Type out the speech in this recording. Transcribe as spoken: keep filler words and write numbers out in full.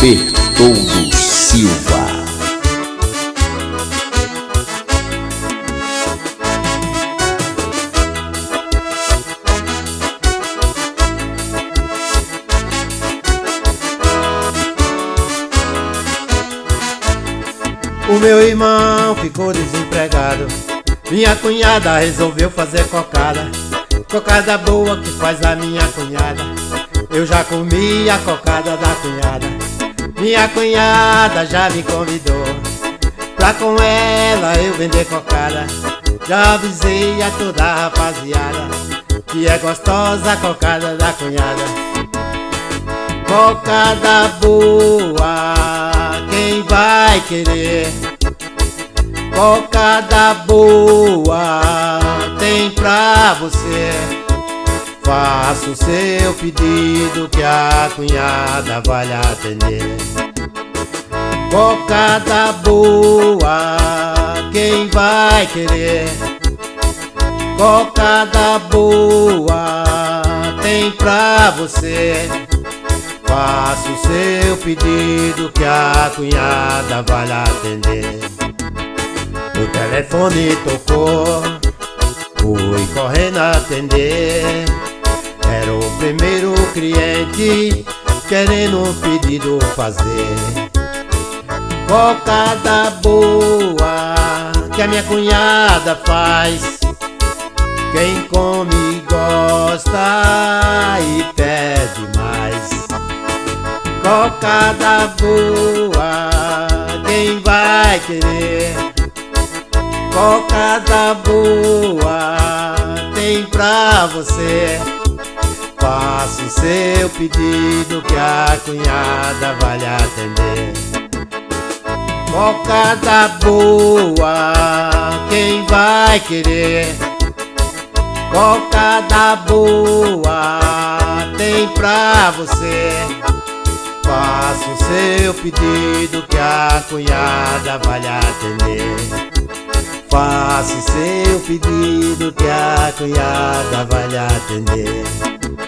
Bertoldo Silva. O meu irmão ficou desempregado, minha cunhada resolveu fazer cocada. Cocada boa que faz a minha cunhada. Eu já comi a cocada da cunhada. Minha cunhada já me convidou pra com ela eu vender cocada. Já avisei a toda a rapaziada que é gostosa a cocada da cunhada. Cocada boa, quem vai querer? Cocada boa tem pra você. Faça o seu pedido que a cunhada vai lhe atender. Cocada boa, quem vai querer? Cocada boa tem pra você. Faça o seu pedido que a cunhada vai lhe atender. O telefone tocou, fui correndo atender. Era o primeiro cliente querendo um pedido fazer. Cocada boa que a minha cunhada faz. Quem come gosta e pede mais. Cocada boa, quem vai querer? Cocada boa tem pra você. Faça o seu pedido que a cunhada vai lhe atender. Cocada boa, quem vai querer? Cocada boa tem pra você. Faça o seu pedido que a cunhada vai lhe atender. Faça o seu pedido que a cunhada vai lhe atender.